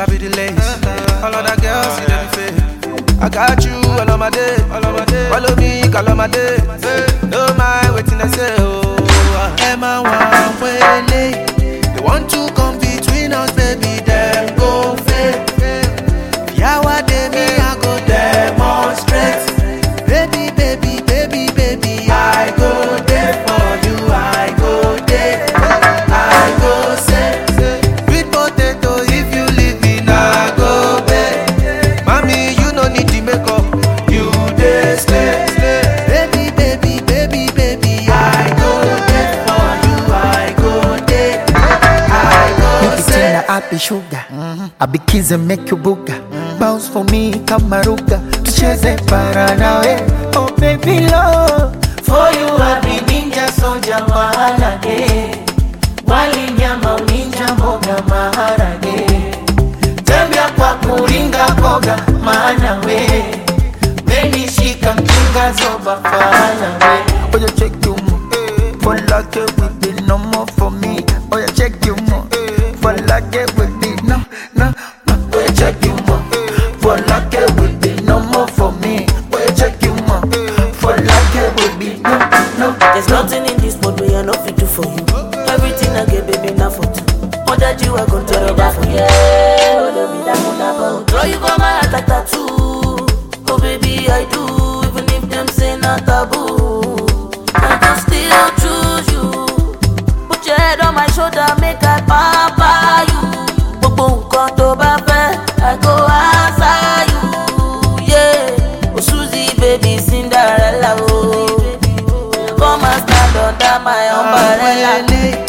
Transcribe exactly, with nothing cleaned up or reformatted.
be the lace. All of that girls, see them fake. I got you all of my day, all of my day. Follow me, call on my day. No mind waiting, I say, oh. Emma, one way late. They want to come between us, baby, them go fake. Yeah, what they me, I go demonstrate. Baby, baby, baby, baby, I go there for you, I go there. I go say, sweet potato, if you leave me, now go back. Mommy, you no need the makeup, you dey slay. Baby, baby, baby, baby, I go there for you, I go there. I go say, I be sugar, I be kiss and make you booga. Bounce for me, kamaruga. Tucheze paranawe. Oh baby love, for you I be ninja soldier maharage. Wali nyama uninja mboga maharage. Tembea kwa kuringa koga maana we. Meni shika mkinga zoba fana we. oh you check you more. For like it with be no more for me. Oh you check you more. For like it with be no, no, no. Oh you check you more. For like it with be no more for me. Oh you check you more. For like it with be no, no. There's nothing in this world where I no fit do for you. Everything I get, baby, now for two. All that you are gonna tell me that for you. Oh, don't be that one about. Draw you for my heart like tattoo. Oh, baby, I do. Even if them say not taboo, I can still choose you. Put your head on my shoulder, make I papa you. Boom, come to baby, I go answer you. Yeah, oh Susie, baby, Cinderella, oh. Come and stand under my umbrella.